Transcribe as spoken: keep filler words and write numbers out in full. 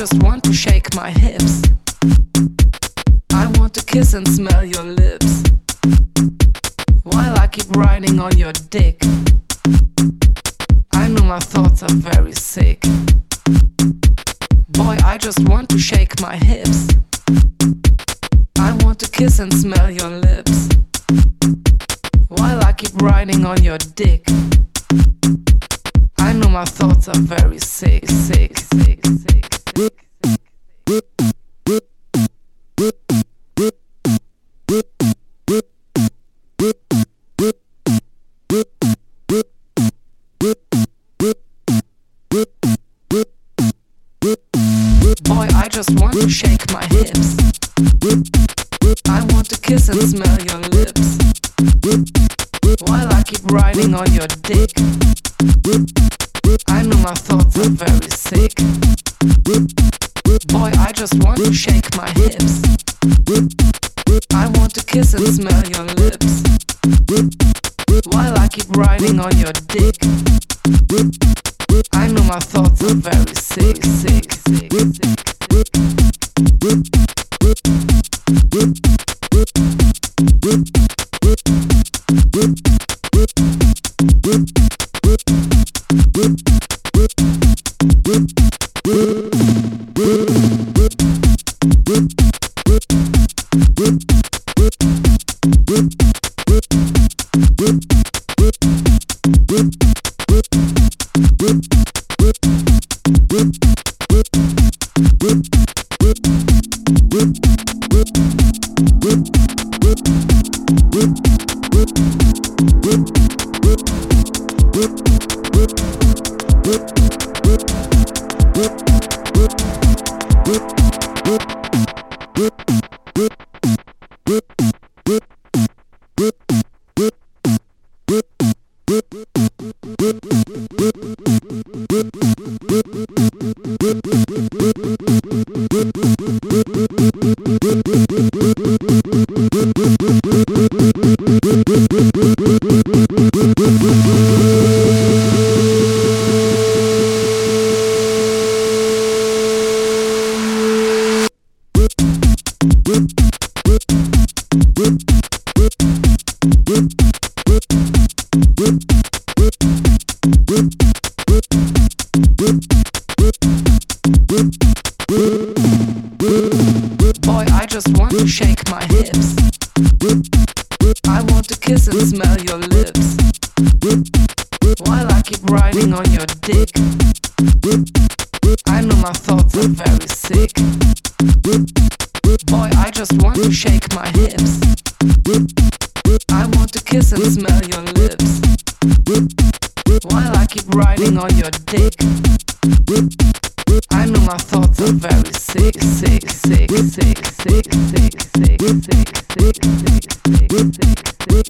just want to shake my hips. I want to kiss and smell your lips while I keep riding on your dick. I know my thoughts are very sick. Boy, I just want to shake my hips. I want to kiss and smell your lips while I keep riding on your dick. I know my thoughts are very sick, sick, sick, sick, sick. Boy, I just want to shake my hips. I want to kiss and smell your lips while I keep riding on your dick. I know my thoughts are very sick. Boy, I just want to shake my hips. I want to kiss and smell your lips while I keep riding on your dick. I know my thoughts are very sick, sick, sick, sick, Boy, I just want to shake my hips. I want to kiss and smell your lips while I keep riding on your dick. I know my thoughts are very sick. Boy, I just want to shake my hips. I want to kiss and smell your lips while I keep riding on your dick. I know my thoughts are very sick, sick, sick, sick, sick, sick, sick, sick, sick, sick, sick, sick, sick, sick.